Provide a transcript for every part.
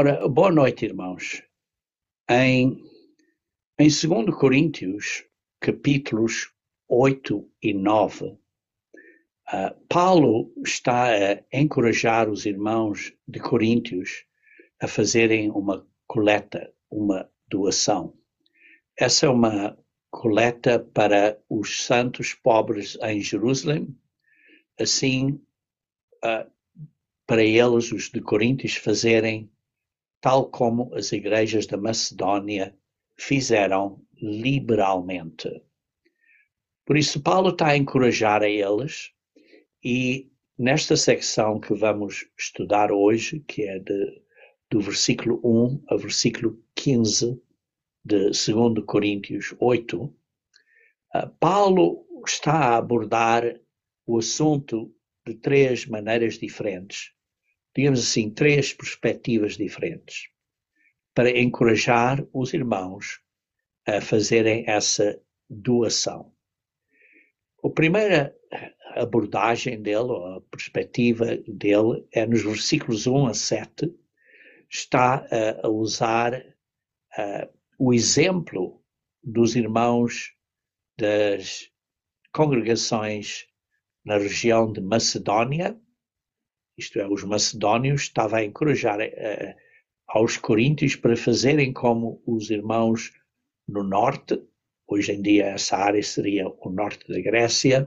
Ora, boa noite, irmãos. Em 2 Coríntios, capítulos 8 e 9, Paulo está a encorajar os irmãos de Coríntios a fazerem uma coleta, uma doação. Essa é uma coleta para os santos pobres em Jerusalém, assim, para eles, os de Coríntios, fazerem tal como as igrejas da Macedónia fizeram liberalmente. Por isso, Paulo está a encorajar a eles, e nesta secção que vamos estudar hoje, que é do versículo 1 a versículo 15 de 2 Coríntios 8, Paulo está a abordar o assunto de três maneiras diferentes, digamos assim, três perspectivas diferentes, para encorajar os irmãos a fazerem essa doação. A primeira abordagem dele, ou a perspectiva dele, é nos versículos 1 a 7, está a usar o exemplo dos irmãos das congregações na região de Macedónia, isto é, os macedónios, estava a encorajar aos coríntios para fazerem como os irmãos no norte. Hoje em dia essa área seria o norte da Grécia,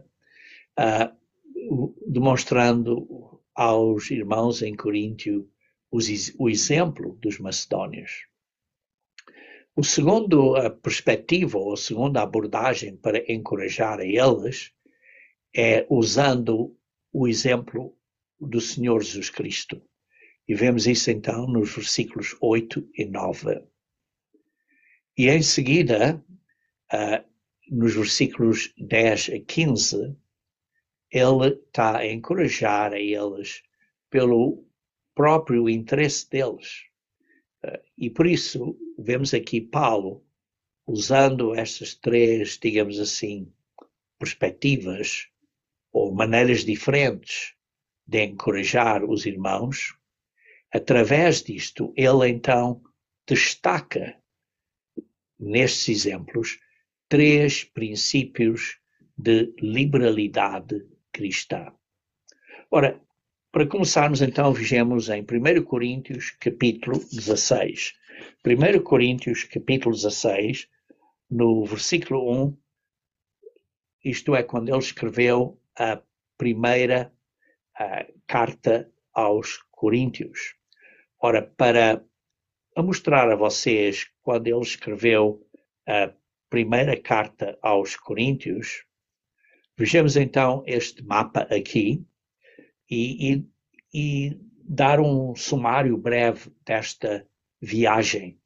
demonstrando aos irmãos em Coríntio o exemplo dos macedónios. A segunda perspectiva, ou a segunda abordagem para encorajar a eles, é usando o exemplo do Senhor Jesus Cristo. E vemos isso então nos versículos 8 e 9. E em seguida, nos versículos 10 a 15, ele está a encorajar a eles pelo próprio interesse deles. E por isso, vemos aqui Paulo usando estas três, digamos assim, perspectivas ou maneiras diferentes de encorajar os irmãos. Através disto, ele então destaca, nestes exemplos, três princípios de liberalidade cristã. Ora, para começarmos então, vejamos em 1 Coríntios capítulo 16. 1 Coríntios capítulo 16, no versículo 1, isto é, quando ele escreveu a primeira carta aos Coríntios. Ora, para mostrar a vocês quando ele escreveu a primeira carta aos Coríntios, vejamos então este mapa aqui e dar um sumário breve desta viagem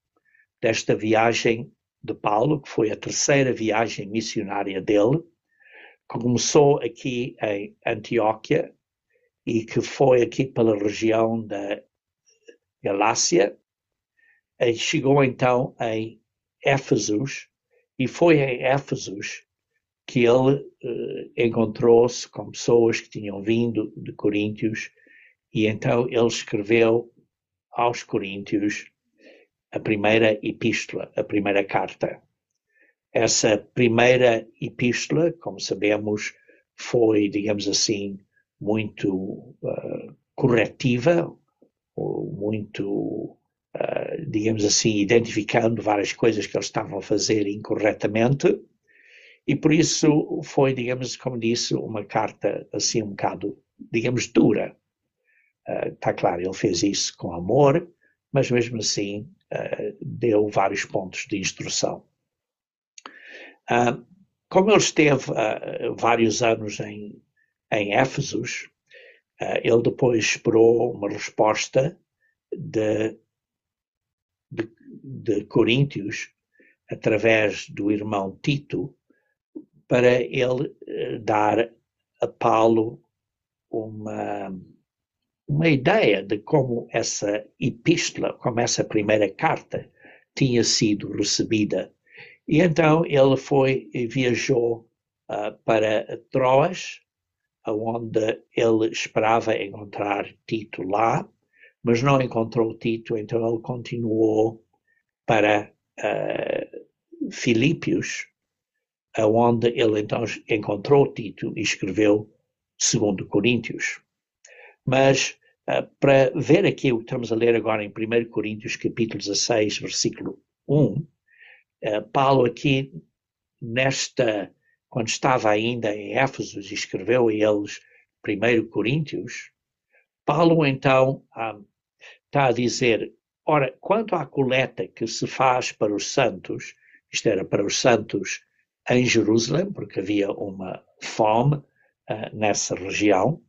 de Paulo, que foi a terceira viagem missionária dele. Começou aqui em Antioquia e que foi aqui pela região da Galácia, chegou então em Éfesos, e foi em Éfesos que ele encontrou-se com pessoas que tinham vindo de Coríntios, e então ele escreveu aos Coríntios a primeira epístola, a primeira carta. Essa primeira epístola, como sabemos, foi, digamos assim, muito corretiva, muito, digamos assim, identificando várias coisas que eles estavam a fazer incorretamente, e por isso foi, digamos, como disse, uma carta assim um bocado, digamos, dura. Está claro, ele fez isso com amor, mas mesmo assim deu vários pontos de instrução. Como ele esteve vários anos em Éfesos, ele depois esperou uma resposta de Coríntios, através do irmão Tito, para ele dar a Paulo uma ideia de como essa epístola, como essa primeira carta tinha sido recebida. E então ele viajou para Troas, onde ele esperava encontrar Tito lá, mas não encontrou Tito, então ele continuou para Filípios, onde ele então encontrou Tito e escreveu 2 Coríntios. Mas para ver aqui o que estamos a ler agora em 1 Coríntios, capítulo 16, versículo 1, Paulo aqui, quando estava ainda em Éfeso e escreveu a eles 1 Coríntios, Paulo então está a dizer, ora, quanto à coleta que se faz para os santos, isto era para os santos em Jerusalém, porque havia uma fome nessa região,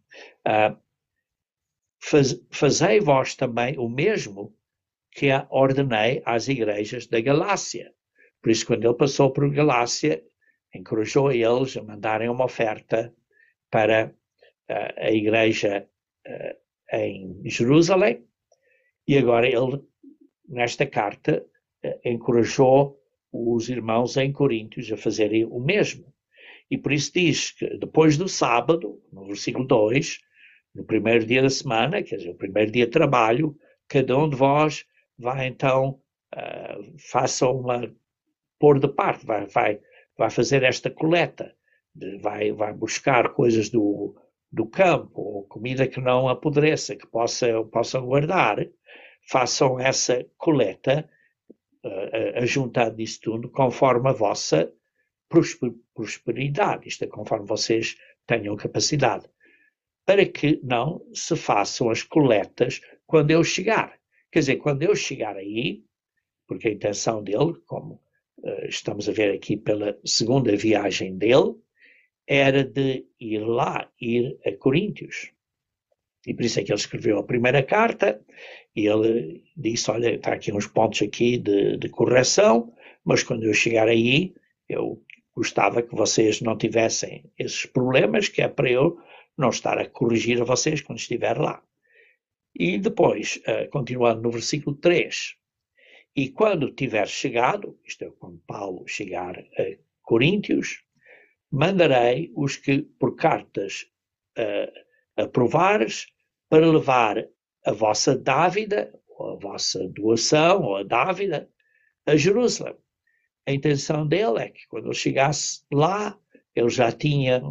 fazei vós também o mesmo que ordenei às igrejas da Galácia. Por isso, quando ele passou por Galácia, encorajou a eles a mandarem uma oferta para a igreja em Jerusalém, e agora ele, nesta carta, encorajou os irmãos em Coríntios a fazerem o mesmo. E por isso diz que depois do sábado, no versículo 2, no primeiro dia da semana, quer dizer, o primeiro dia de trabalho, cada um de vós vai então, faça pôr de parte, vai fazer esta coleta, vai buscar coisas do campo, ou comida que não apodreça, que possam guardar, façam essa coleta, ajuntando isso tudo, conforme a vossa prosperidade, isto é, conforme vocês tenham capacidade, para que não se façam as coletas quando eu chegar. Quer dizer, quando eu chegar aí, porque a intenção dele, como estamos a ver aqui pela segunda viagem dele, era de ir a Coríntios. E por isso é que ele escreveu a primeira carta, e ele disse, olha, está aqui uns pontos aqui de correção, mas quando eu chegar aí, eu gostava que vocês não tivessem esses problemas, que é para eu não estar a corrigir a vocês quando estiver lá. E depois, continuando no versículo 3, e quando tiver chegado, isto é, quando Paulo chegar a Coríntios, mandarei os que por cartas aprovares para levar a vossa dávida, ou a vossa doação, ou a dávida, a Jerusalém. A intenção dele é que quando ele chegasse lá, ele já tinha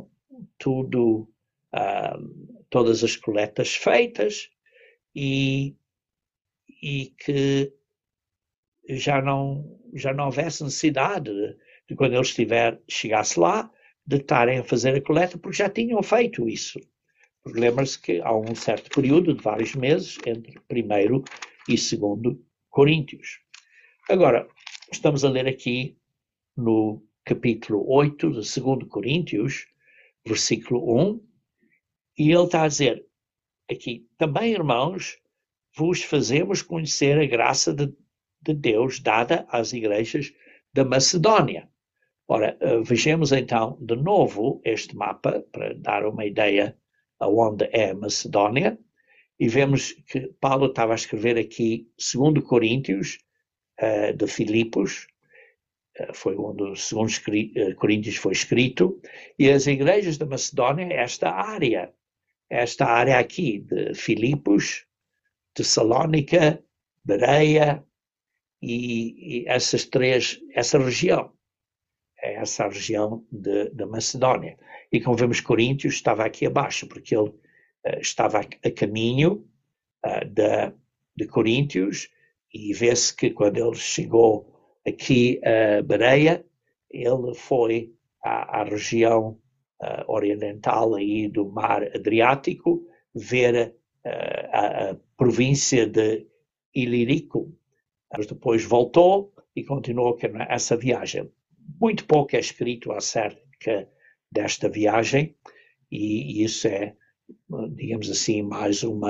todas as coletas feitas e que já não houvesse necessidade de quando ele chegasse lá, de estarem a fazer a coleta, porque já tinham feito isso. Porque lembra-se que há um certo período de vários meses entre 1 e 2 Coríntios. Agora, estamos a ler aqui no capítulo 8 de 2 Coríntios, versículo 1, e ele está a dizer aqui, também, irmãos, vos fazemos conhecer a graça de Deus dada às igrejas da Macedónia. Ora, vejamos então de novo este mapa para dar uma ideia aonde é Macedónia, e vemos que Paulo estava a escrever aqui 2 Coríntios de Filipos, foi onde o 2 Coríntios foi escrito, e as igrejas da Macedónia, esta área aqui de Filipos, Tessalónica, Bereia e essa região. É essa a região da Macedónia. E como vemos, Coríntios estava aqui abaixo, porque ele estava a caminho de Coríntios, e vê-se que quando ele chegou aqui a Bereia, ele foi à região oriental aí do mar Adriático, ver a província de Ilírico. Mas depois voltou e continuou essa viagem. Muito pouco é escrito acerca desta viagem, e isso é, digamos assim, mais um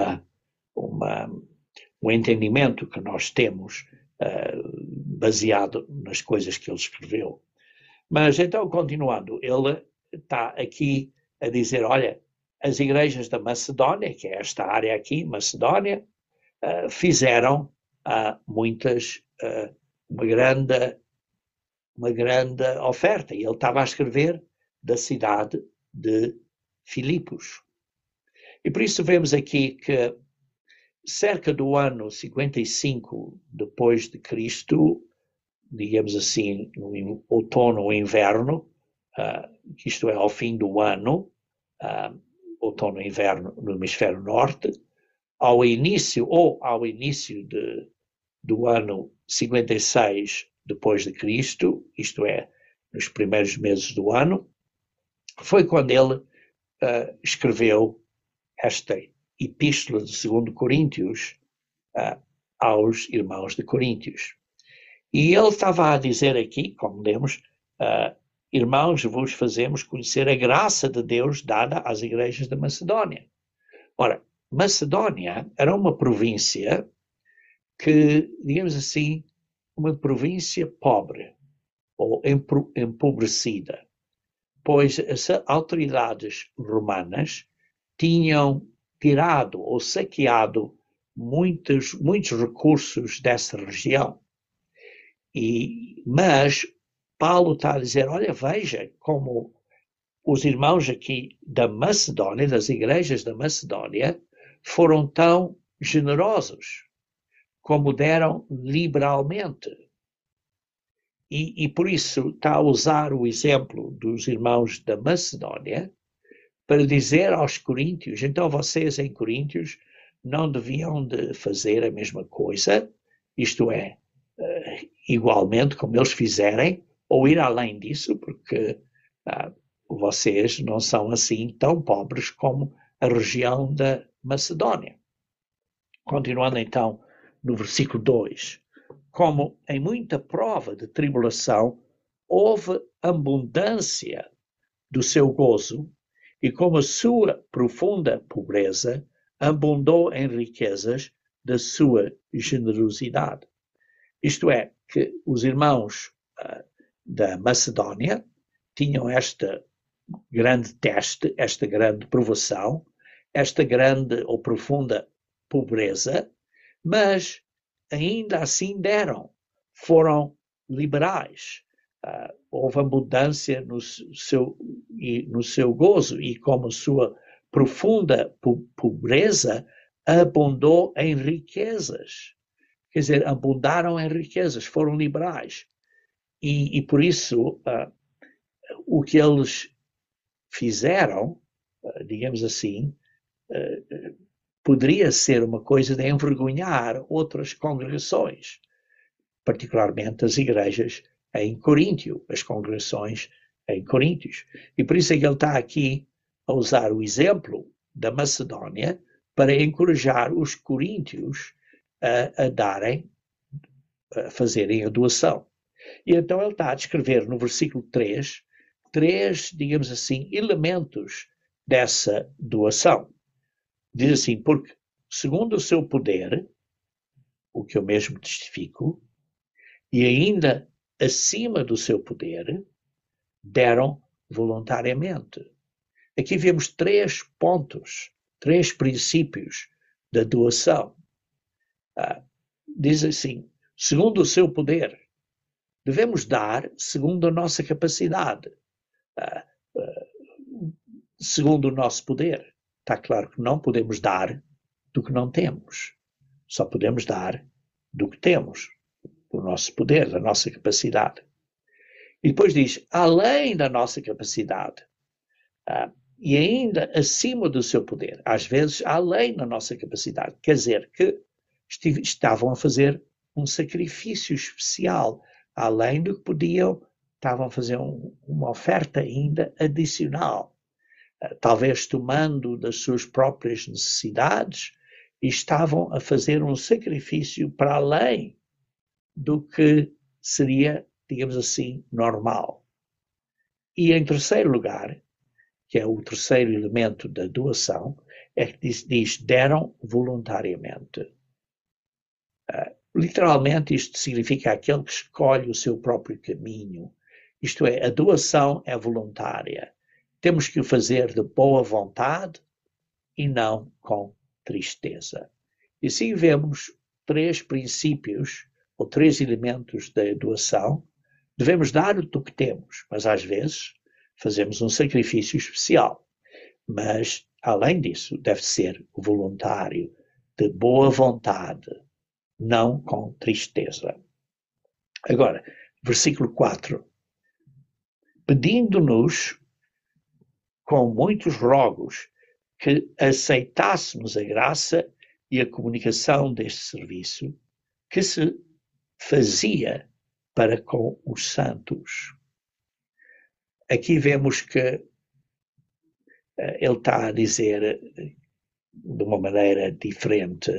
entendimento que nós temos baseado nas coisas que ele escreveu. Mas então, continuando, ele está aqui a dizer, olha, as igrejas da Macedónia, que é esta área aqui, Macedónia, fizeram uma grande oferta, e ele estava a escrever da cidade de Filipos. E por isso vemos aqui que cerca do ano 55 depois de Cristo, digamos assim, no outono ou inverno, isto é, ao fim do ano, outono e inverno no hemisfério norte, ao início do ano 56 depois de Cristo, isto é, nos primeiros meses do ano, foi quando ele escreveu esta epístola de 2 Coríntios aos irmãos de Coríntios. E ele estava a dizer aqui, como lemos, irmãos, vos fazemos conhecer a graça de Deus dada às igrejas da Macedónia. Ora, Macedónia era uma província que, digamos assim, uma província pobre ou empobrecida, pois as autoridades romanas tinham tirado ou saqueado muitos recursos dessa região. Mas Paulo está a dizer, olha, veja como os irmãos aqui da Macedónia, das igrejas da Macedónia, foram tão generosos, como deram liberalmente. E por isso está a usar o exemplo dos irmãos da Macedónia para dizer aos coríntios, então vocês em Coríntios não deviam de fazer a mesma coisa, isto é, igualmente como eles fizerem, ou ir além disso, porque vocês não são assim tão pobres como a região da Macedónia. Continuando então no versículo 2, como em muita prova de tribulação houve abundância do seu gozo, e como a sua profunda pobreza abundou em riquezas da sua generosidade. Isto é, que os irmãos da Macedónia tinham esta grande teste, esta grande provação, esta grande ou profunda pobreza, mas ainda assim foram liberais. Houve abundância no seu gozo, e como sua profunda pobreza abundou em riquezas. Quer dizer, abundaram em riquezas, foram liberais. E por isso, o que eles fizeram, digamos assim, poderia ser uma coisa de envergonhar outras congregações, particularmente as igrejas em Coríntio, as congregações em Coríntios. E por isso é que ele está aqui a usar o exemplo da Macedónia para encorajar os coríntios a fazerem a doação. E então ele está a descrever no versículo 3, digamos assim, elementos dessa doação. Diz assim, porque segundo o seu poder, o que eu mesmo testifico, e ainda acima do seu poder, deram voluntariamente. Aqui vemos 3 pontos, 3 princípios da doação. Diz assim, segundo o seu poder, devemos dar segundo a nossa capacidade, segundo o nosso poder. Está claro que não podemos dar do que não temos, só podemos dar do que temos, do nosso poder, da nossa capacidade. E depois diz, além da nossa capacidade, e ainda acima do seu poder, às vezes além da nossa capacidade, quer dizer que estavam a fazer um sacrifício especial, além do que podiam, estavam a fazer uma oferta ainda adicional, talvez tomando das suas próprias necessidades, e estavam a fazer um sacrifício para além do que seria, digamos assim, normal. E em terceiro lugar, que é o terceiro elemento da doação, é que diz deram voluntariamente. Literalmente isto significa aquele que escolhe o seu próprio caminho. Isto é, a doação é voluntária. Temos que o fazer de boa vontade e não com tristeza. E assim vemos 3 princípios ou 3 elementos da doação. Devemos dar do que temos, mas às vezes fazemos um sacrifício especial. Mas, além disso, deve ser voluntário. de boa vontade, não com tristeza. Agora, versículo 4. Pedindo-nos com muitos rogos que aceitássemos a graça e a comunicação deste serviço que se fazia para com os santos. Aqui vemos que ele está a dizer de uma maneira diferente,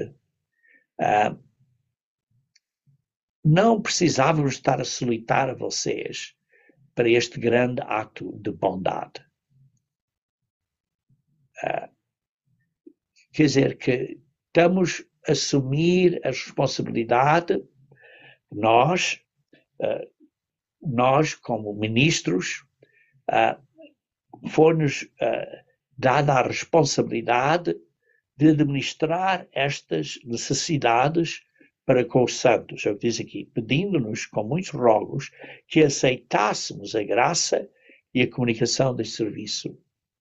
não precisávamos estar a solicitar a vocês para este grande ato de bondade. Quer dizer que estamos a assumir a responsabilidade, nós como ministros, foi-nos dada a responsabilidade de administrar estas necessidades para com os santos. É o que diz aqui, pedindo-nos com muitos rogos que aceitássemos a graça e a comunicação deste serviço.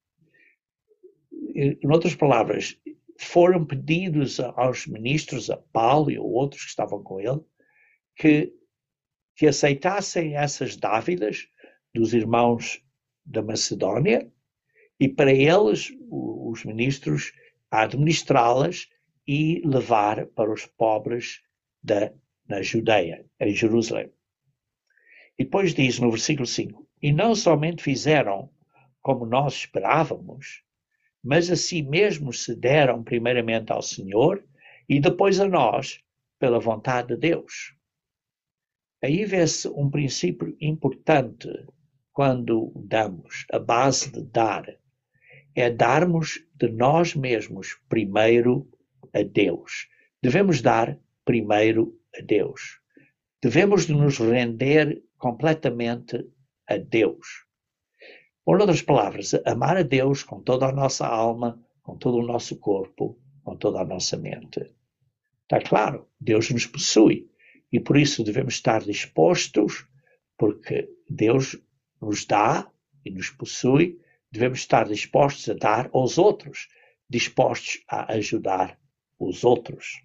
Em outras palavras, foram pedidos aos ministros, a Paulo e a outros que estavam com ele, que aceitassem essas dávidas dos irmãos da Macedónia e para eles, os ministros, a administrá-las e levar para os pobres na Judeia, em Jerusalém. E depois diz no versículo 5, e não somente fizeram como nós esperávamos, mas a si mesmos se deram primeiramente ao Senhor e depois a nós, pela vontade de Deus. Aí vê-se um princípio importante quando damos, a base de dar, é darmos de nós mesmos primeiro a Deus. Devemos dar primeiro a Deus. Devemos de nos render completamente a Deus. Por outras palavras, amar a Deus com toda a nossa alma, com todo o nosso corpo, com toda a nossa mente. Está claro, Deus nos possui e por isso devemos estar dispostos, porque Deus nos dá e nos possui, devemos estar dispostos a dar aos outros, dispostos a ajudar os outros.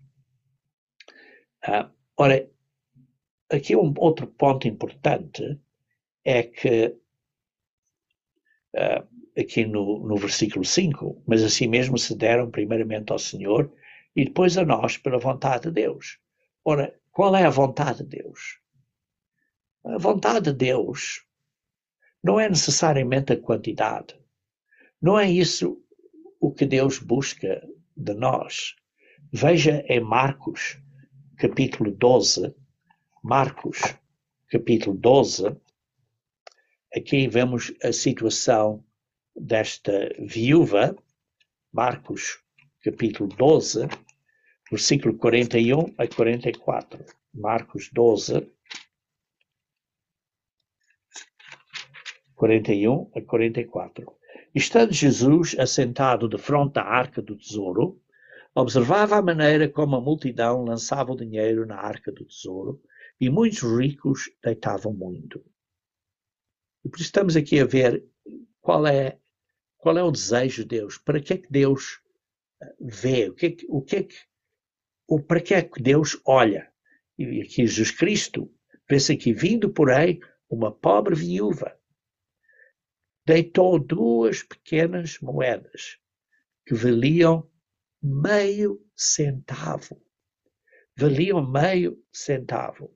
Ora, aqui um outro ponto importante é que aqui no versículo 5, mas assim mesmo se deram primeiramente ao Senhor e depois a nós pela vontade de Deus. Ora, qual é a vontade de Deus? A vontade de Deus não é necessariamente a quantidade. Não é isso o que Deus busca de nós. Veja em Marcos, capítulo 12, Marcos, capítulo 12, aqui vemos a situação desta viúva, Marcos, capítulo 12, versículo 41 a 44. Marcos 12, 41 a 44. Estando Jesus assentado defronte da arca do tesouro, observava a maneira como a multidão lançava o dinheiro na arca do tesouro e muitos ricos deitavam muito. E por isso estamos aqui a ver qual é o desejo de Deus, para que é que Deus vê, para que é que Deus olha. E aqui Jesus Cristo vê-se aqui vindo, porém, uma pobre viúva, deitou 2 pequenas moedas que valiam meio centavo. Valiam meio centavo.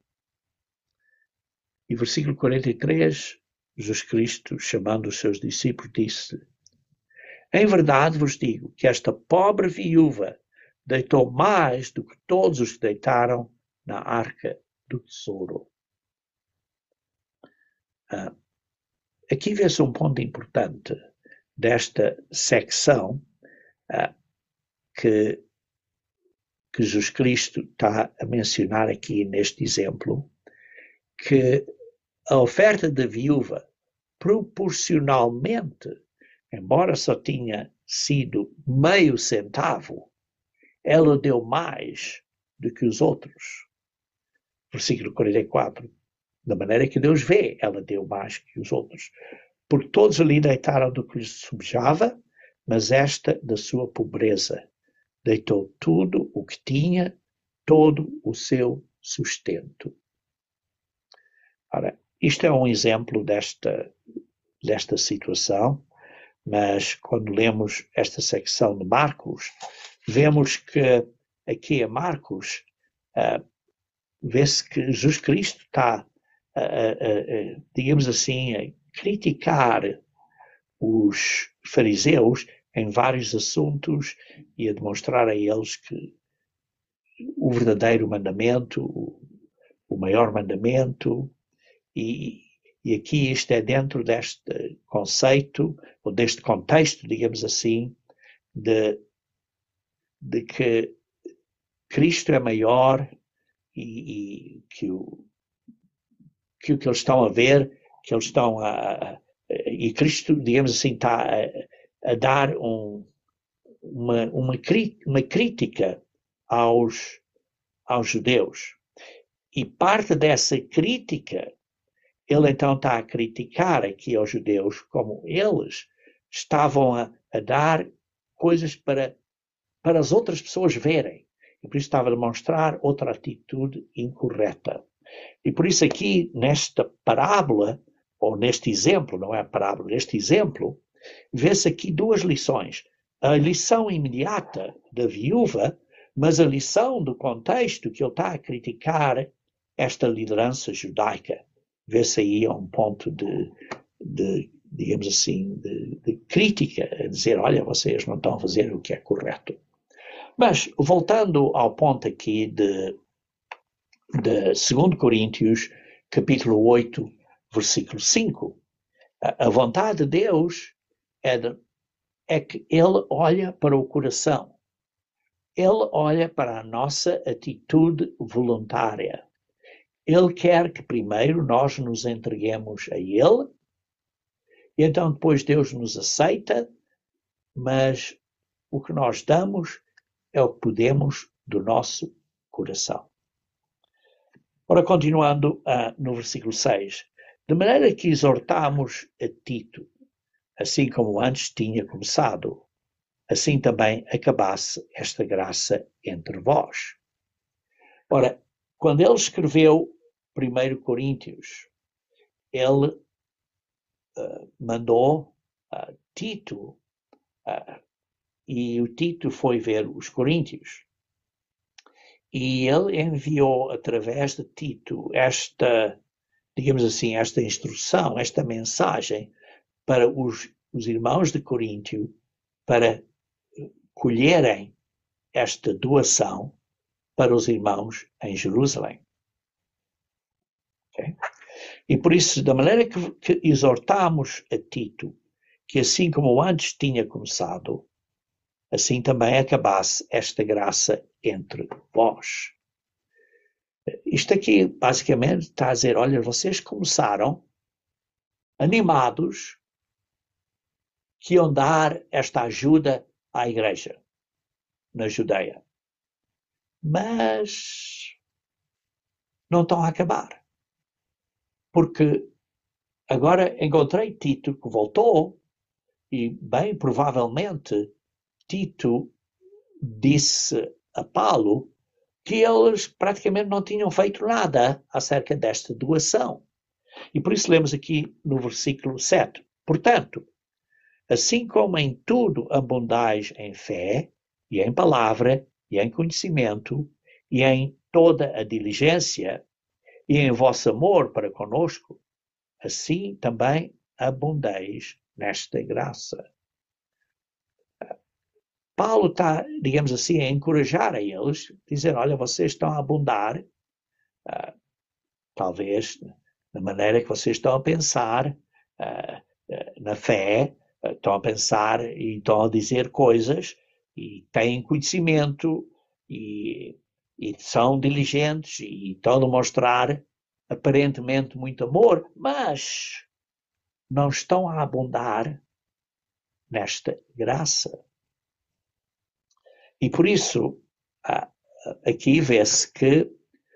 E versículo 43, Jesus Cristo, chamando os seus discípulos, disse: em verdade vos digo que esta pobre viúva deitou mais do que todos os que deitaram na arca do tesouro. Aqui vê-se um ponto importante desta secção que Jesus Cristo está a mencionar aqui neste exemplo, que a oferta da viúva proporcionalmente, embora só tinha sido meio centavo, ela deu mais do que os outros. Versículo 44. Da maneira que Deus vê, ela deu mais que os outros. Porque todos ali deitaram do que lhes subjava, mas esta da sua pobreza deitou tudo o que tinha, todo o seu sustento. Ora, isto é um exemplo desta situação, mas quando lemos esta secção de Marcos, vemos que aqui em Marcos vê-se que Jesus Cristo está, digamos assim, a criticar os fariseus em vários assuntos e a demonstrar a eles que o verdadeiro mandamento, o maior mandamento, e aqui isto é dentro deste conceito, ou deste contexto, digamos assim, de que Cristo é maior e que o que eles estão a ver, que eles estão e Cristo, digamos assim, está a dar uma crítica aos judeus. E parte dessa crítica, ele então está a criticar aqui aos judeus como eles estavam a dar coisas para as outras pessoas verem. E por isso estava a demonstrar outra atitude incorreta. E por isso aqui, nesta parábola, ou neste exemplo, não é a parábola, neste exemplo, vê-se aqui duas lições. A lição imediata da viúva, mas a lição do contexto que ele está a criticar esta liderança judaica. Vê-se aí um ponto de digamos assim, de crítica, a dizer, olha, vocês não estão a fazer o que é correto. Mas, voltando ao ponto aqui de 2 Coríntios, capítulo 8, versículo 5, a vontade de Deus é que Ele olha para o coração. Ele olha para a nossa atitude voluntária. Ele quer que primeiro nós nos entreguemos a Ele, e então depois Deus nos aceita, mas o que nós damos é o que podemos do nosso coração. Ora, continuando no versículo 6, de maneira que exortamos a Tito, assim como antes tinha começado, assim também acabasse esta graça entre vós. Ora, quando ele escreveu 1 Coríntios, ele mandou Tito, e o Tito foi ver os Coríntios. E ele enviou através de Tito esta, digamos assim, esta instrução, esta mensagem para os irmãos de Coríntio, para colherem esta doação para os irmãos em Jerusalém. Okay? E por isso, da maneira que exortamos a Tito, que assim como antes tinha começado, assim também acabasse esta graça entre vós. Isto aqui, basicamente, está a dizer, olha, vocês começaram animados que iam dar esta ajuda à igreja na Judeia. Mas não estão a acabar. Porque agora encontrei Tito que voltou e, bem provavelmente, Tito disse a Paulo que eles praticamente não tinham feito nada acerca desta doação. E por isso lemos aqui no versículo 7. Portanto, assim como em tudo abundais em fé, e em palavra, e em conhecimento, e em toda a diligência, e em vosso amor para conosco, assim também abundeis nesta graça. Paulo está, digamos assim, a encorajar a eles, dizer, olha, vocês estão a abundar, talvez na maneira que vocês estão a pensar, na fé, estão a pensar e estão a dizer coisas, e têm conhecimento, e são diligentes, e estão a demonstrar aparentemente muito amor, mas não estão a abundar nesta graça. E por isso, aqui vê-se que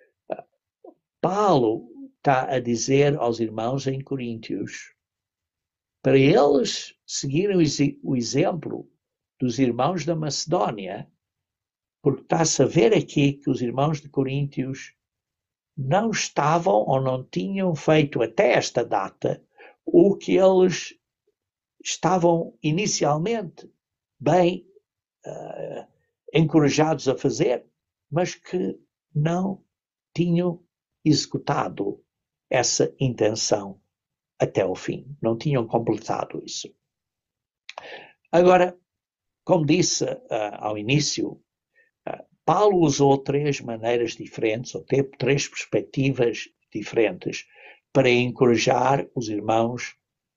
Paulo está a dizer aos irmãos em Coríntios para eles seguirem o exemplo dos irmãos da Macedónia porque está-se a ver aqui que os irmãos de Coríntios não estavam ou não tinham feito até esta data o que eles estavam inicialmente bem encorajados a fazer, mas que não tinham executado essa intenção até o fim, não tinham completado isso. Agora, como disse ao início, Paulo usou três maneiras diferentes, ou teve três perspectivas diferentes para encorajar os irmãos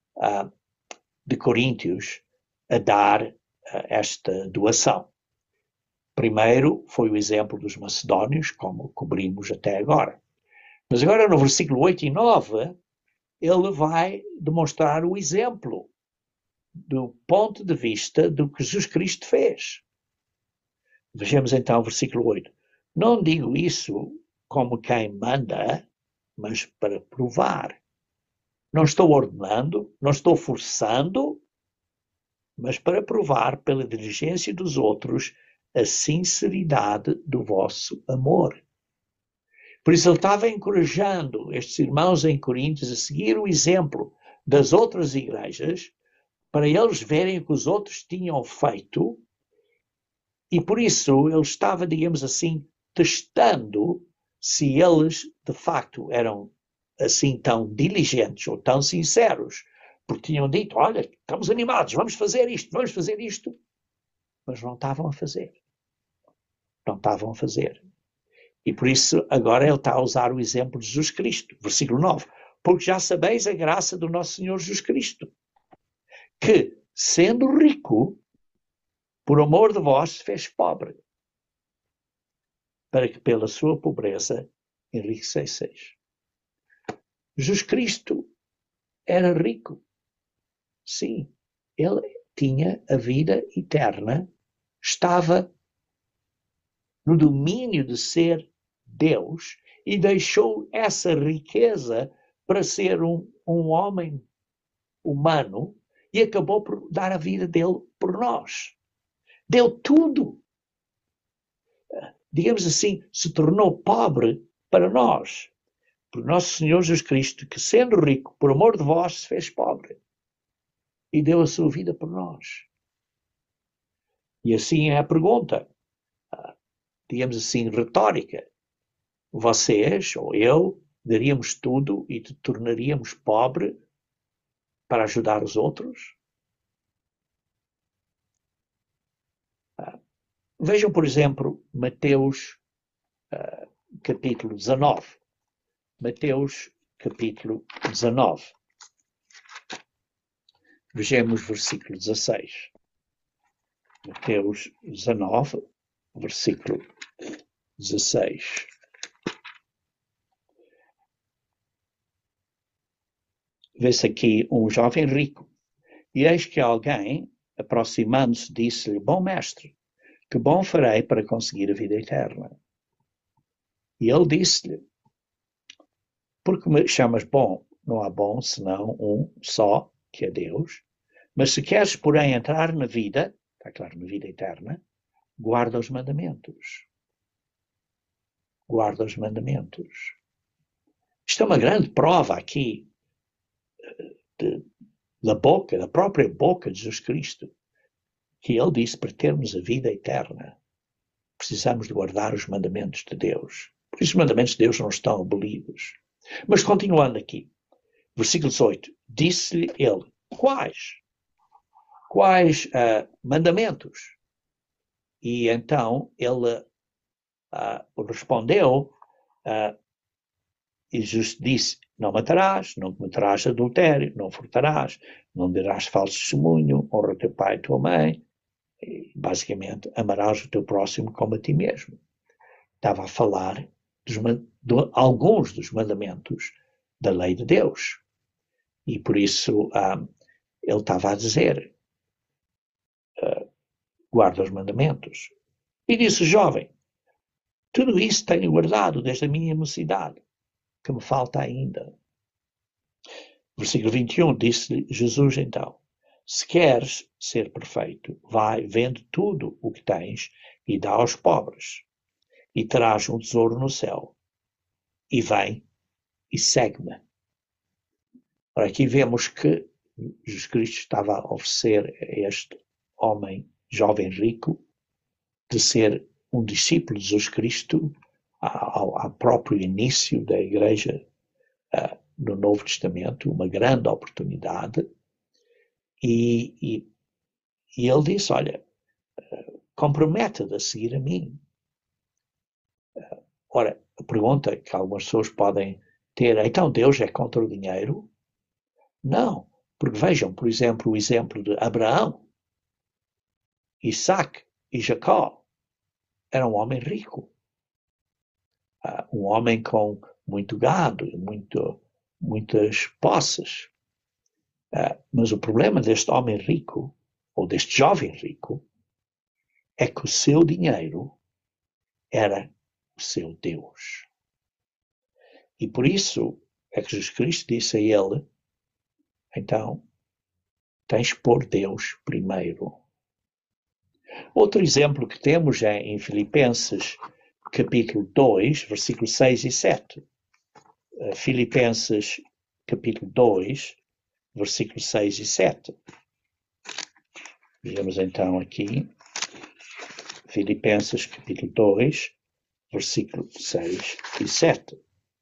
de Coríntios a dar esta doação. Primeiro foi o exemplo dos macedónios, como cobrimos até agora. Mas agora no versículo 8 e 9, ele vai demonstrar o exemplo do ponto de vista do que Jesus Cristo fez. Vejamos então o versículo 8. Não digo isso como quem manda, mas para provar. Não estou ordenando, não estou forçando, mas para provar pela diligência dos outros a sinceridade do vosso amor. Por isso ele estava encorajando estes irmãos em Coríntios a seguir o exemplo das outras igrejas, para eles verem o que os outros tinham feito, e por isso ele estava, digamos assim, testando se eles de facto eram assim tão diligentes ou tão sinceros, porque tinham dito, olha, estamos animados, vamos fazer isto, mas não estavam a fazer. Não estavam a fazer. E por isso agora ele está a usar o exemplo de Jesus Cristo, versículo 9, porque já sabeis a graça do nosso Senhor Jesus Cristo, que, sendo rico, por amor de vós se fez pobre, para que pela sua pobreza enriquecesseis. Jesus Cristo era rico. Sim, ele tinha a vida eterna, estava no domínio de ser Deus e deixou essa riqueza para ser um homem humano e acabou por dar a vida dele por nós. Deu tudo. Digamos assim, se tornou pobre para nós. Por nosso Senhor Jesus Cristo, que sendo rico, por amor de vós, se fez pobre. E deu a sua vida por nós. E assim é a pergunta, digamos assim, retórica. Vocês, ou eu, daríamos tudo e te tornaríamos pobre para ajudar os outros? Vejam, por exemplo, Mateus capítulo 19. Mateus capítulo 19. Vejamos versículo 16. Mateus 19, versículo 16. Vê-se aqui um jovem rico, e eis que alguém, aproximando-se, disse-lhe, bom mestre, que bom farei para conseguir a vida eterna? E ele disse-lhe, porque me chamas bom? Não há bom senão um só, que é Deus. Mas se queres, porém, entrar na vida, está claro, na vida eterna, guarda os mandamentos. Guarda os mandamentos. Isto é uma grande prova aqui da própria boca de Jesus Cristo, que ele disse para termos a vida eterna, precisamos de guardar os mandamentos de Deus. Por isso os mandamentos de Deus não estão abolidos. Mas continuando aqui, versículo 18, disse-lhe ele, quais mandamentos? E então ele respondeu, e Jesus disse, não matarás, não cometerás adultério, não furtarás, não dirás falso testemunho, honra teu pai e tua mãe, e, basicamente, amarás o teu próximo como a ti mesmo. Estava a falar de alguns dos mandamentos da lei de Deus. E por isso ele estava a dizer, guarda os mandamentos. E disse, jovem, tudo isso tenho guardado desde a minha mocidade, que me falta ainda. Versículo 21, disse Jesus então, se queres ser perfeito, vai, vende tudo o que tens e dá aos pobres, e terás um tesouro no céu. E vem e segue-me. Ora, aqui vemos que Jesus Cristo estava a oferecer a este homem, jovem rico, de ser um discípulo de Jesus Cristo ao próprio início da Igreja no Novo Testamento, uma grande oportunidade. E ele disse, olha, compromete-te a seguir a mim. Ora, a pergunta que algumas pessoas podem ter, então Deus é contra o dinheiro? Não, porque vejam, por exemplo, o exemplo de Abraão, Isaac e Jacó. Era um homem rico, um homem com muito gado e muitas posses. Mas o problema deste homem rico, ou deste jovem rico, é que o seu dinheiro era o seu Deus. E por isso é que Jesus Cristo disse a ele, então, tens de pôr Deus primeiro. Outro exemplo que temos é em Filipenses, capítulo 2, versículos 6 e 7. Filipenses, capítulo 2, versículos 6 e 7. Vejamos então aqui, Filipenses, capítulo 2, versículos 6 e 7.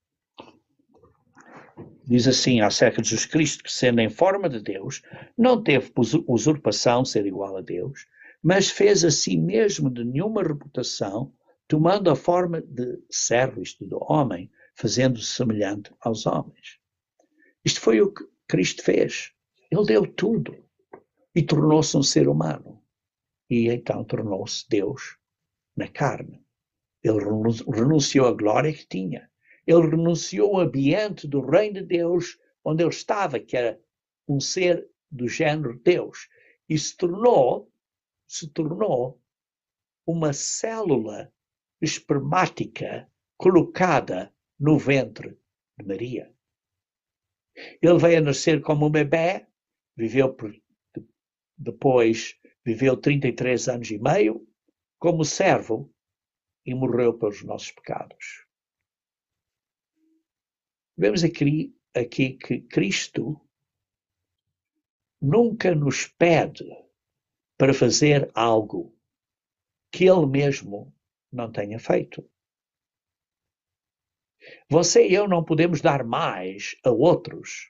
Diz assim acerca de Jesus Cristo, que sendo em forma de Deus, não teve por usurpação ser igual a Deus, mas fez a si mesmo de nenhuma reputação, tomando a forma de servo, isto de homem, fazendo-se semelhante aos homens. Isto foi o que Cristo fez. Ele deu tudo e tornou-se um ser humano. E então tornou-se Deus na carne. Ele renunciou à glória que tinha. Ele renunciou ao ambiente do reino de Deus onde ele estava, que era um ser do género Deus. E se tornou uma célula espermática colocada no ventre de Maria. Ele veio a nascer como um bebê, viveu 33 anos e meio como servo e morreu pelos nossos pecados. Vemos aqui que Cristo nunca nos pede para fazer algo que Ele mesmo não tenha feito. Você e eu não podemos dar mais a outros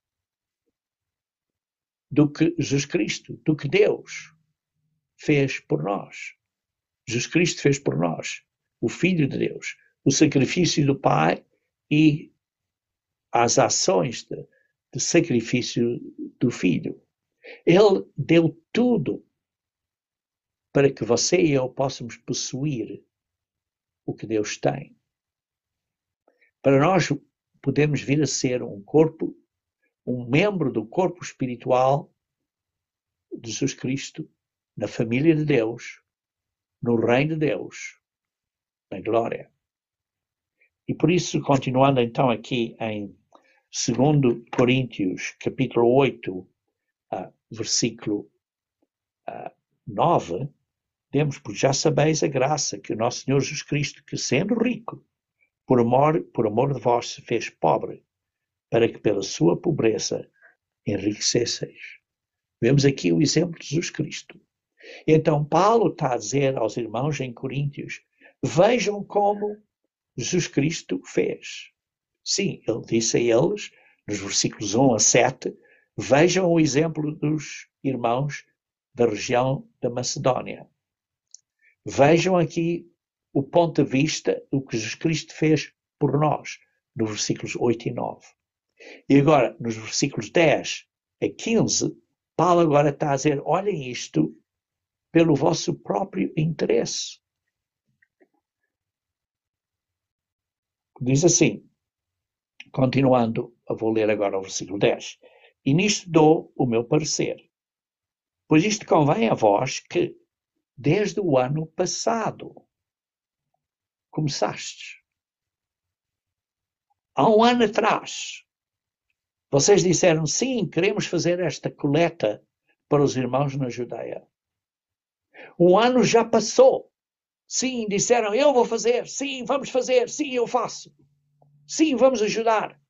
do que Jesus Cristo, do que Deus fez por nós. Jesus Cristo fez por nós, o Filho de Deus, o sacrifício do Pai e as ações de sacrifício do Filho. Ele deu tudo para que você e eu possamos possuir o que Deus tem. Para nós podermos vir a ser um corpo, um membro do corpo espiritual de Jesus Cristo, na família de Deus, no reino de Deus, na glória. E por isso, continuando então aqui em 2 Coríntios, capítulo 8, versículo 9, temos, porque já sabeis a graça que o nosso Senhor Jesus Cristo, que sendo rico, por amor de vós se fez pobre, para que pela sua pobreza enriquecesseis. Vemos aqui o exemplo de Jesus Cristo. Então Paulo está a dizer aos irmãos em Coríntios, vejam como Jesus Cristo fez. Sim, ele disse a eles, nos versículos 1 a 7, vejam o exemplo dos irmãos da região da Macedónia. Vejam aqui o ponto de vista do que Jesus Cristo fez por nós, nos versículos 8 e 9. E agora, nos versículos 10 a 15, Paulo agora está a dizer, olhem isto pelo vosso próprio interesse. Diz assim, continuando, eu vou ler agora o versículo 10. E nisto dou o meu parecer. Pois isto convém a vós que, desde o ano passado, começastes. Há um ano atrás, vocês disseram, sim, queremos fazer esta coleta para os irmãos na Judeia. Um ano já passou Sim, disseram, eu vou fazer. Sim, vamos fazer. Sim, eu faço. Sim, vamos ajudar.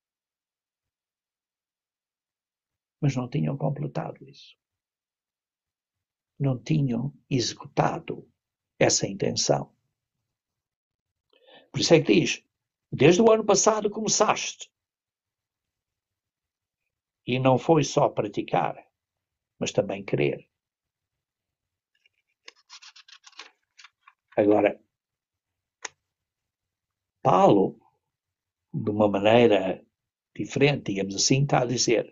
Mas não tinham completado isso. Não tinham executado essa intenção. Por isso é que diz, desde o ano passado começaste. E não foi só praticar, mas também crer. Agora, Paulo, de uma maneira diferente, digamos assim, está a dizer,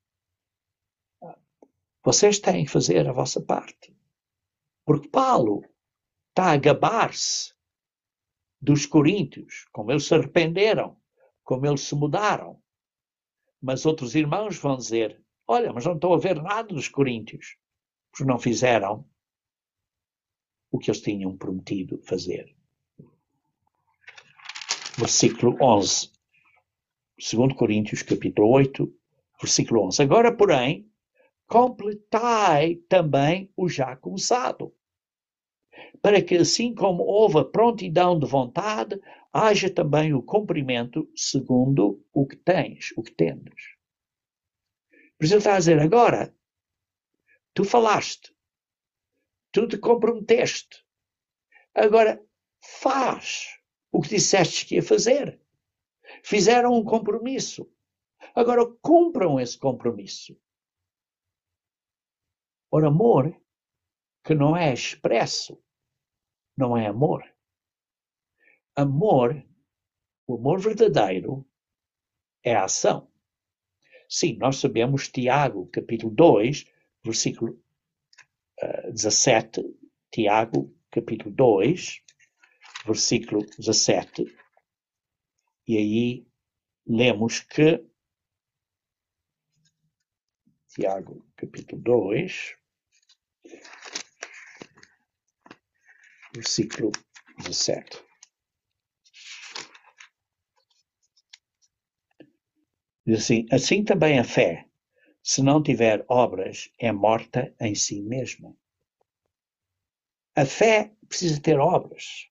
vocês têm que fazer a vossa parte. Porque Paulo está a gabar-se dos coríntios, como eles se arrependeram, como eles se mudaram. Mas outros irmãos vão dizer, olha, mas não estou a ver nada dos coríntios, porque não fizeram o que eles tinham prometido fazer. Versículo 11. 2 Coríntios, capítulo 8, versículo 11. Agora, porém, completai também o já começado, para que assim como houve a prontidão de vontade, haja também o cumprimento segundo o que tens, o que tendes. Por isso ele está a dizer, agora, tu falaste, tu te comprometeste, agora faz o que disseste que ia fazer. Fizeram um compromisso, agora cumpram esse compromisso. Ora, amor que não é expresso, não é amor. Amor, o amor verdadeiro, é a ação. Sim, nós sabemos Tiago, capítulo 2, versículo 17, Tiago, capítulo 2, versículo 17, e aí lemos que Tiago, capítulo 2, versículo 17. Diz assim, assim também a fé, se não tiver obras, é morta em si mesma. A fé precisa ter obras.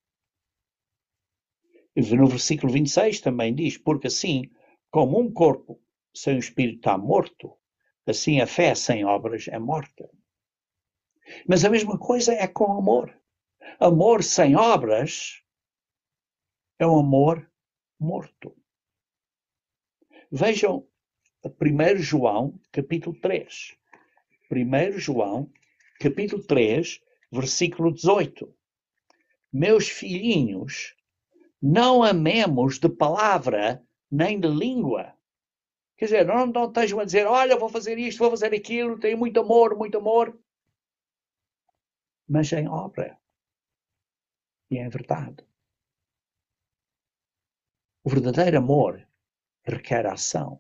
No versículo 26 também diz, porque assim, como um corpo sem o espírito está morto, assim a fé sem obras é morta. Mas a mesma coisa é com amor. Amor sem obras é um amor morto. Vejam 1 João, capítulo 3. 1 João, capítulo 3, versículo 18. Meus filhinhos, não amemos de palavra nem de língua. Quer dizer, não estejam a dizer, olha, vou fazer isto, vou fazer aquilo, tenho muito amor, mas em obra e em verdade. O verdadeiro amor requer ação.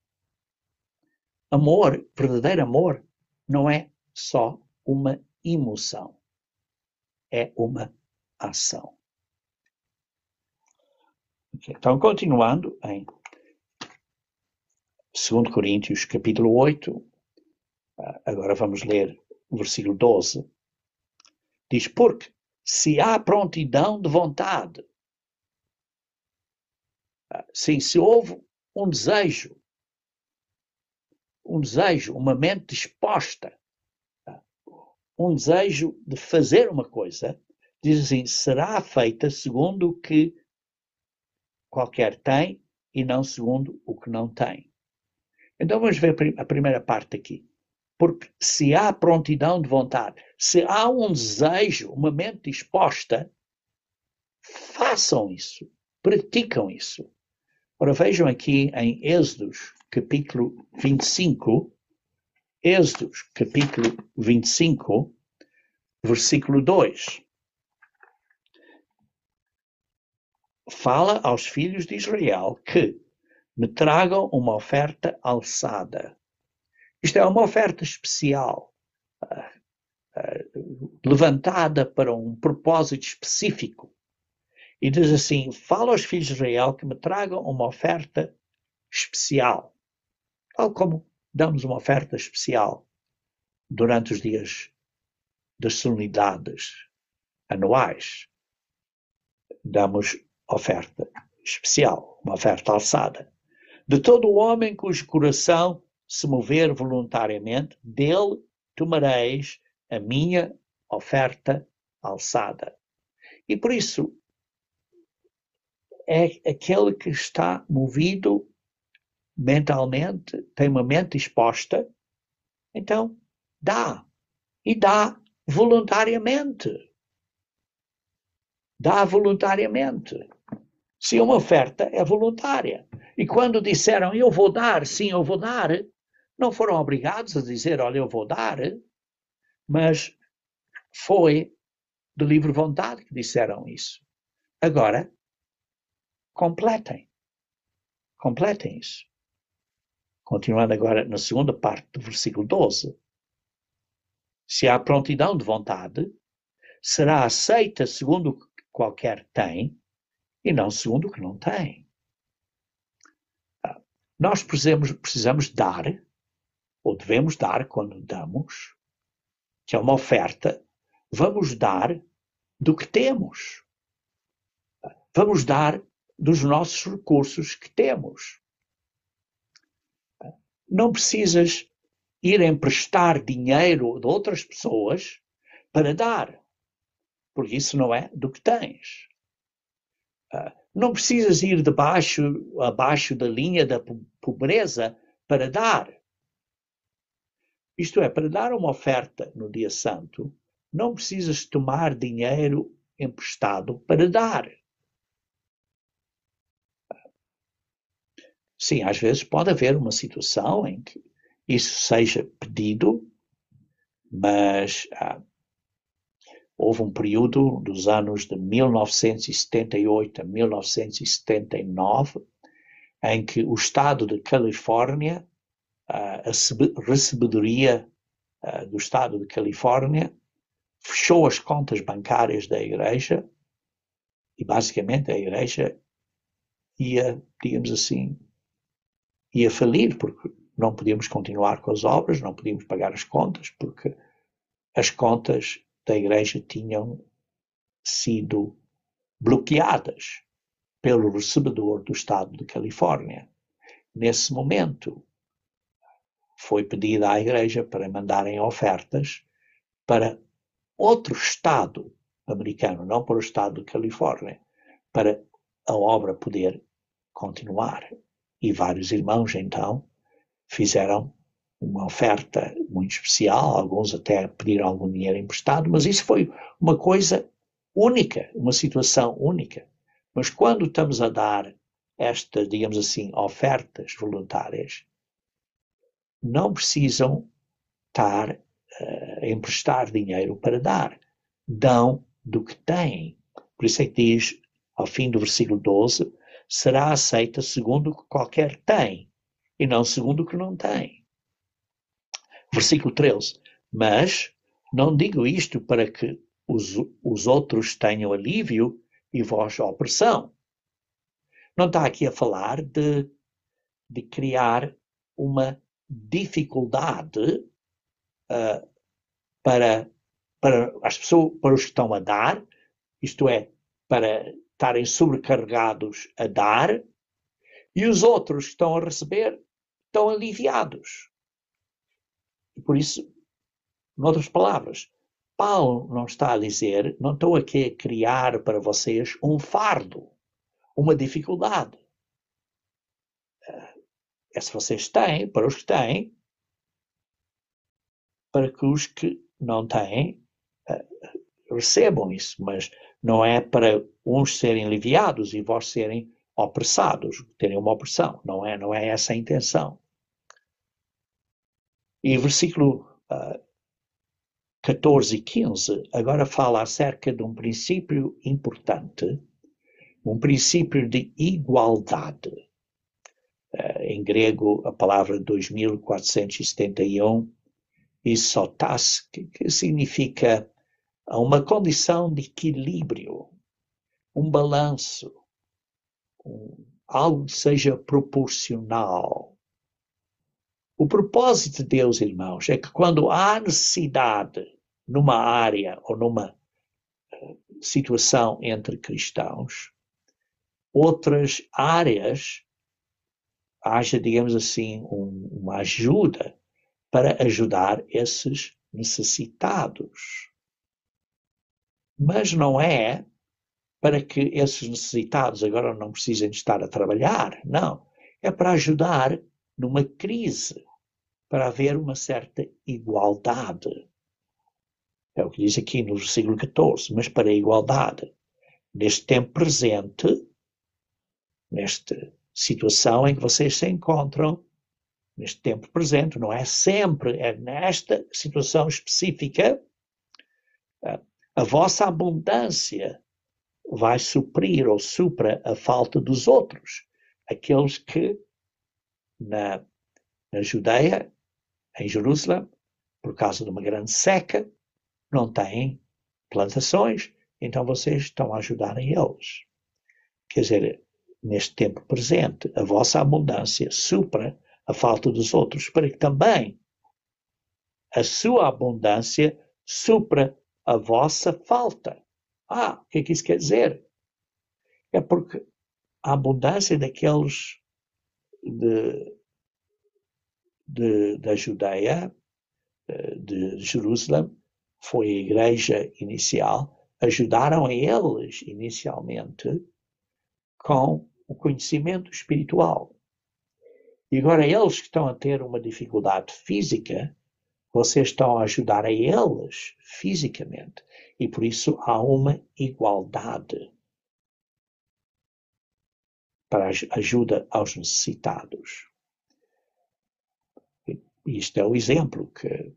Amor, verdadeiro amor, não é só uma emoção, é uma ação. Então, continuando em 2 Coríntios, capítulo 8, agora vamos ler o versículo 12. Diz, porque se há prontidão de vontade, sim, se houve um desejo, uma mente disposta, um desejo de fazer uma coisa, diz assim, será feita segundo o que qualquer tem e não segundo o que não tem. Então vamos ver a primeira parte aqui. Porque se há prontidão de vontade, se há um desejo, uma mente disposta, façam isso, praticam isso. Ora, vejam aqui em Êxodos, capítulo 25, Êxodos, capítulo 25, versículo 2. Fala aos filhos de Israel que me tragam uma oferta alçada. Isto é uma oferta especial, levantada para um propósito específico. E diz assim, fala aos filhos de Israel que me tragam uma oferta especial. Tal como damos uma oferta especial durante os dias das solenidades anuais. Damos oferta especial, uma oferta alçada. De todo o homem cujo coração se mover voluntariamente, dele tomareis a minha oferta alçada. E por isso, é aquele que está movido mentalmente, tem uma mente exposta, então dá. E dá voluntariamente. Dá voluntariamente. Se uma oferta é voluntária. E quando disseram, eu vou dar, sim, eu vou dar, não foram obrigados a dizer, olha, eu vou dar, mas foi de livre vontade que disseram isso. Agora, completem isso. Continuando agora na segunda parte do versículo 12. Se há prontidão de vontade, será aceita segundo o que qualquer tem, e não segundo o que não tem. Nós precisamos dar, ou devemos dar quando damos, que é uma oferta, vamos dar do que temos. Vamos dar dos nossos recursos que temos. Não precisas ir emprestar dinheiro de outras pessoas para dar, porque isso não é do que tens. Não precisas ir abaixo da linha da pobreza para dar. Isto é, para dar uma oferta no dia santo, não precisas tomar dinheiro emprestado para dar. Sim, às vezes pode haver uma situação em que isso seja pedido, mas houve um período dos anos de 1978 a 1979 em que o estado de Califórnia, a recebedoria do estado de Califórnia, fechou as contas bancárias da igreja e basicamente a igreja ia, digamos assim, ia falir, porque não podíamos continuar com as obras, não podíamos pagar as contas, porque as contas da igreja tinham sido bloqueadas pelo recebedor do estado de Califórnia. Nesse momento, foi pedida à igreja para mandarem ofertas para outro estado americano, não para o estado de Califórnia, para a obra poder continuar. E vários irmãos, então, fizeram uma oferta muito especial, alguns até pediram algum dinheiro emprestado, mas isso foi uma coisa única, uma situação única. Mas quando estamos a dar estas, digamos assim, ofertas voluntárias, não precisam estar a emprestar dinheiro para dar. Dão do que têm. Por isso é que diz, ao fim do versículo 12, será aceita segundo o que qualquer tem, e não segundo o que não tem. Versículo 13. Mas não digo isto para que os outros tenham alívio e vós opressão. Não está aqui a falar de criar uma dificuldade para as pessoas, para os que estão a dar, isto é, para estarem sobrecarregados a dar, e os outros que estão a receber estão aliviados. E por isso, em outras palavras, Paulo não está a dizer, não estou aqui a criar para vocês um fardo, uma dificuldade. Se vocês têm, para os que têm, para que os que não têm recebam isso, mas não é para uns serem aliviados e vós serem opressados, terem uma opressão. Não é essa a intenção. E versículo 14 e 15 agora fala acerca de um princípio importante, um princípio de igualdade. Em grego, a palavra 2471, isotas, que significa uma condição de equilíbrio, um balanço, algo que seja proporcional. O propósito de Deus, irmãos, é que quando há necessidade numa área ou numa situação entre cristãos, outras áreas haja, digamos assim, uma ajuda para ajudar esses necessitados. Mas não é para que esses necessitados agora não precisem de estar a trabalhar, não. É para ajudar numa crise, para haver uma certa igualdade. É o que diz aqui no versículo 14, mas para a igualdade. Neste tempo presente, nesta situação em que vocês se encontram, neste tempo presente, não é sempre, é nesta situação específica, a vossa abundância vai suprir ou supra a falta dos outros, aqueles que na Judeia, em Jerusalém, por causa de uma grande seca, não têm plantações, então vocês estão a ajudar a eles. Quer dizer, neste tempo presente, a vossa abundância supra a falta dos outros, para que também a sua abundância supra a vossa falta. O que é que isso quer dizer? É porque a abundância daqueles da Judeia, de Jerusalém, foi a igreja inicial, ajudaram a eles inicialmente com o conhecimento espiritual. E agora eles que estão a ter uma dificuldade física, vocês estão a ajudar a eles fisicamente. E por isso há uma igualdade para a ajuda aos necessitados. Isto é o exemplo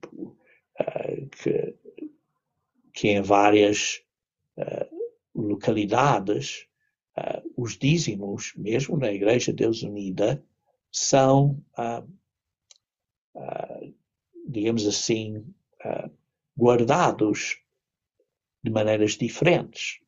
que em várias localidades os dízimos, mesmo na Igreja Deus Unida, são, digamos assim, guardados de maneiras diferentes.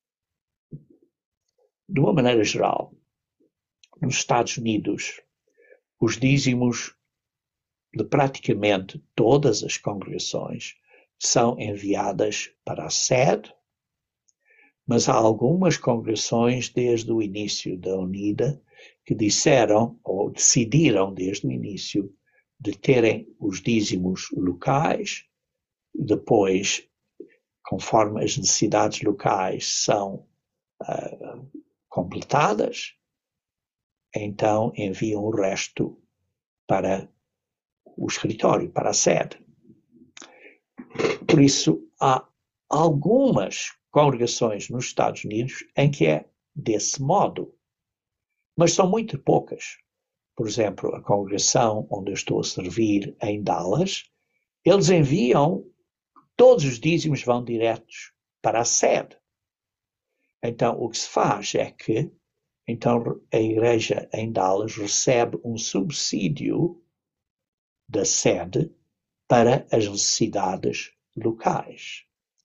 De uma maneira geral, nos Estados Unidos, os dízimos de praticamente todas as congregações são enviadas para a sede, mas há algumas congregações desde o início da Unida que disseram ou decidiram desde o início de terem os dízimos locais, depois, conforme as necessidades locais são completadas, então enviam o resto para o escritório, para a sede. Por isso, há algumas congregações nos Estados Unidos em que é desse modo, mas são muito poucas. Por exemplo, a congregação onde eu estou a servir em Dallas, eles enviam, todos os dízimos vão diretos para a sede. Então, o que se faz é que então, a igreja em Dallas recebe um subsídio da sede para as necessidades locais.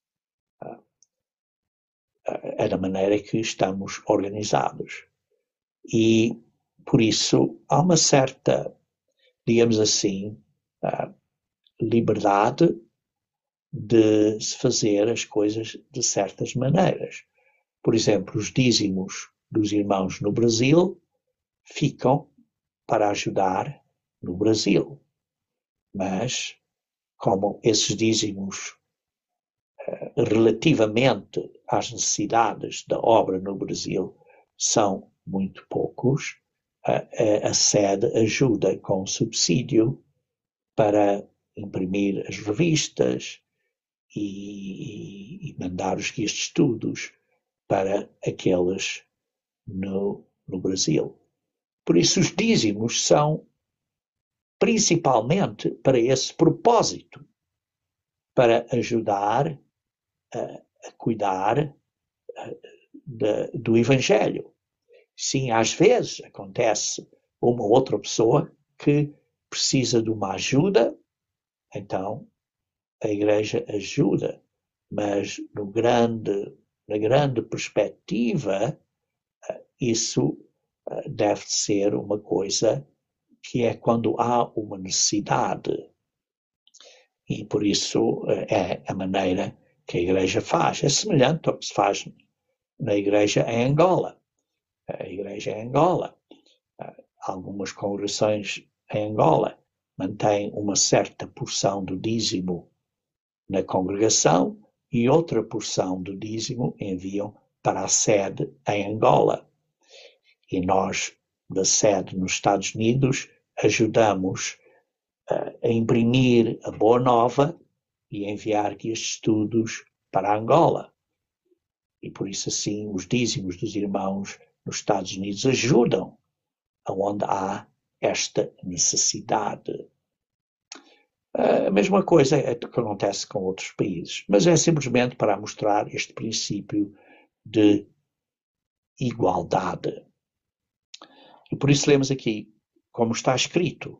É da maneira que estamos organizados. E, por isso, há uma certa, digamos assim, liberdade de se fazer as coisas de certas maneiras. Por exemplo, os dízimos dos irmãos no Brasil ficam para ajudar no Brasil. Mas, como esses dízimos relativamente às necessidades da obra no Brasil são muito poucos, a sede ajuda com subsídio para imprimir as revistas e mandar os guias de estudos para aqueles no Brasil. Por isso os dízimos são principalmente para esse propósito, para ajudar a cuidar do Evangelho. Sim, às vezes acontece uma outra pessoa que precisa de uma ajuda, então a igreja ajuda, mas na grande perspectiva, isso deve ser uma coisa que é quando há uma necessidade. E por isso é a maneira que a Igreja faz. É semelhante ao que se faz na Igreja em Angola. A Igreja em Angola, algumas congregações em Angola mantêm uma certa porção do dízimo na congregação e outra porção do dízimo enviam para a sede em Angola. E nós, da sede nos Estados Unidos, ajudamos a imprimir a Boa Nova e enviar guias de estudos para Angola. E por isso, assim, os dízimos dos irmãos nos Estados Unidos ajudam aonde há esta necessidade. A mesma coisa é que acontece com outros países, mas é simplesmente para mostrar este princípio de igualdade. E por isso lemos aqui, como está escrito,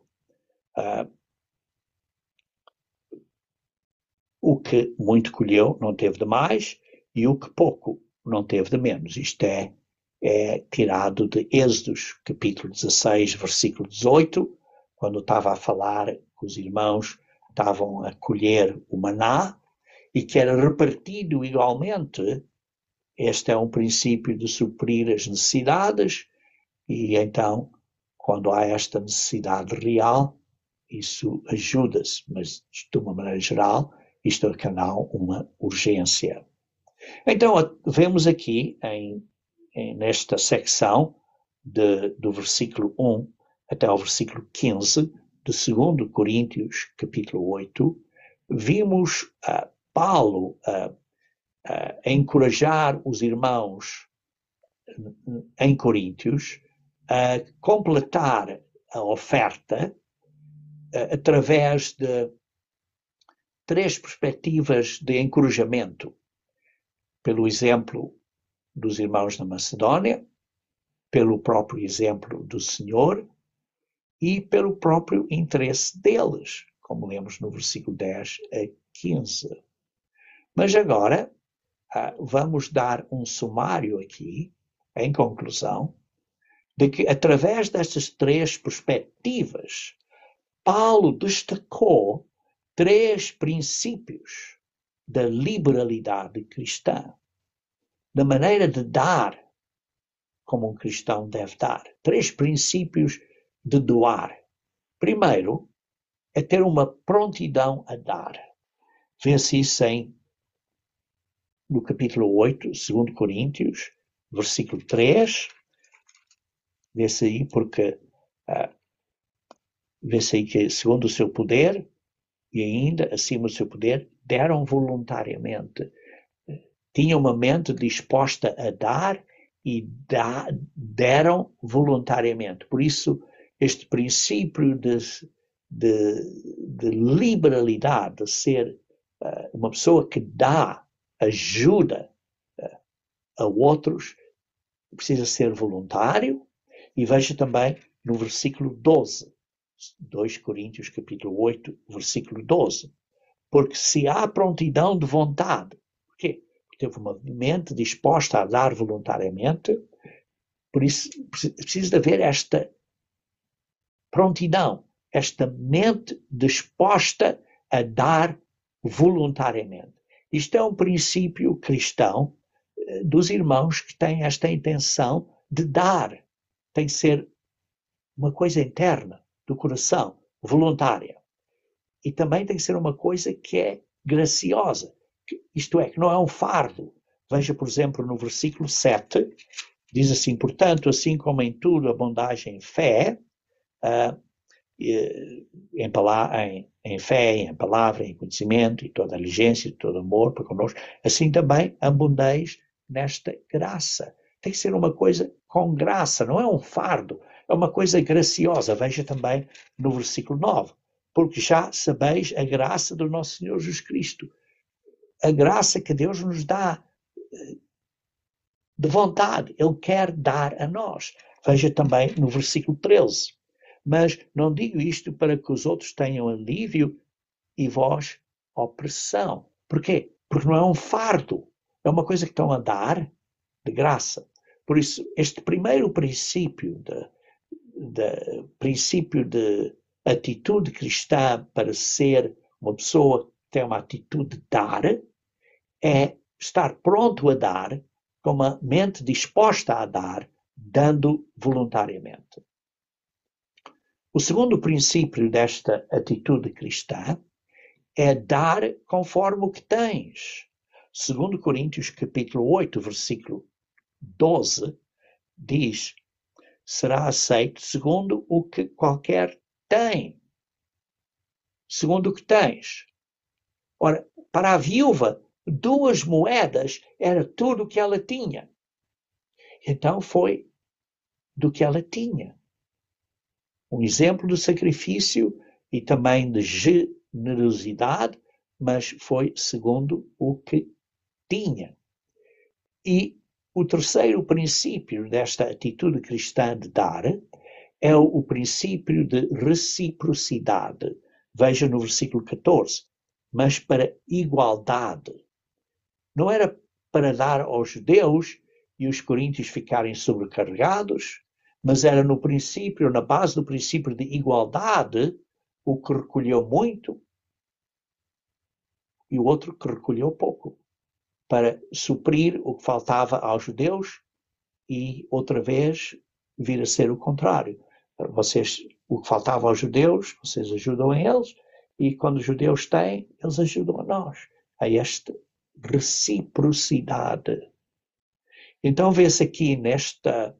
o que muito colheu não teve de mais, e o que pouco não teve de menos. Isto é tirado de Êxodos, capítulo 16, versículo 18, quando estava a falar que os irmãos estavam a colher o maná e que era repartido igualmente. Este é um princípio de suprir as necessidades e então, quando há esta necessidade real, isso ajuda-se, mas de uma maneira geral, isto é não uma urgência. Então, vemos aqui, nesta secção do versículo 1 até ao versículo 15 de 2 Coríntios, capítulo 8, vimos Paulo a encorajar os irmãos em Coríntios a completar a oferta através de 3 perspectivas de encorajamento. Pelo exemplo dos irmãos da Macedónia, pelo próprio exemplo do Senhor e pelo próprio interesse deles, como lemos no versículo 10 a 15. Mas agora vamos dar um sumário aqui, em conclusão, de que através destas 3 perspectivas, Paulo destacou 3 princípios da liberalidade cristã, da maneira de dar como um cristão deve dar. 3 princípios de doar. Primeiro, é ter uma prontidão a dar. Vê-se isso no capítulo 8, 2 Coríntios, versículo 3. Vê-se aí porque vê-se aí que segundo o seu poder e ainda acima do seu poder, deram voluntariamente. Tinham uma mente disposta a dar e deram voluntariamente. Por isso, este princípio de liberalidade, de ser uma pessoa que dá ajuda a outros, precisa ser voluntário. E veja também no versículo 12, 2 Coríntios capítulo 8, versículo 12. Porque se há prontidão de vontade, porquê? Porque teve uma mente disposta a dar voluntariamente, por isso precisa de haver esta prontidão, esta mente disposta a dar voluntariamente. Isto é um princípio cristão dos irmãos que têm esta intenção de dar. Tem que ser uma coisa interna, do coração, voluntária. E também tem que ser uma coisa que é graciosa, isto é, que não é um fardo. Veja, por exemplo, no versículo 7, diz assim, portanto, assim como em tudo abundagem em fé, em fé, em palavra, em conhecimento, e toda a diligência, e todo amor para connosco, assim também abundeis nesta graça. Tem que ser uma coisa com graça, não é um fardo, é uma coisa graciosa. Veja também no versículo 9, porque já sabeis a graça do nosso Senhor Jesus Cristo, a graça que Deus nos dá de vontade, Ele quer dar a nós. Veja também no versículo 13, mas não digo isto para que os outros tenham alívio e vós opressão. Porquê? Porque não é um fardo, é uma coisa que estão a dar de graça. Por isso, este primeiro princípio de atitude cristã para ser uma pessoa que tem uma atitude de dar, é estar pronto a dar, com uma mente disposta a dar, dando voluntariamente. O segundo princípio desta atitude cristã é dar conforme o que tens. 2 Coríntios capítulo 8, versículo 12, diz: será aceito segundo o que qualquer tem. Segundo o que tens. Ora, para a viúva, 2 moedas era tudo o que ela tinha. Então foi do que ela tinha. Um exemplo de sacrifício e também de generosidade, mas foi segundo o que tinha. E o terceiro princípio desta atitude cristã de dar é o princípio de reciprocidade. Veja no versículo 14. Mas para igualdade. Não era para dar aos judeus e os coríntios ficarem sobrecarregados, mas era no princípio, na base do princípio de igualdade, o que recolheu muito e o outro que recolheu pouco, para suprir o que faltava aos judeus e, outra vez, vir a ser o contrário. Vocês, o que faltava aos judeus, vocês ajudam a eles, e quando os judeus têm, eles ajudam a nós. A esta reciprocidade. Então vê-se aqui nesta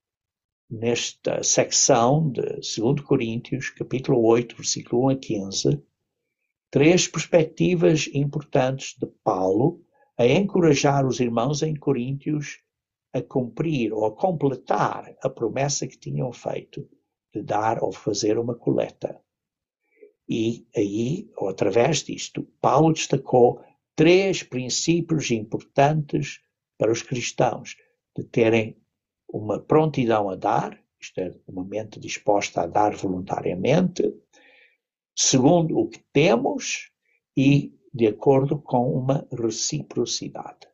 secção de 2 Coríntios, capítulo 8, versículo 1 a 15, 3 perspectivas importantes de Paulo a encorajar os irmãos em Coríntios a cumprir ou a completar a promessa que tinham feito de dar ou fazer uma coleta. E aí, ou através disto, Paulo destacou 3 princípios importantes para os cristãos, de terem uma prontidão a dar, isto é, uma mente disposta a dar voluntariamente, segundo o que temos e de acordo com uma reciprocidade.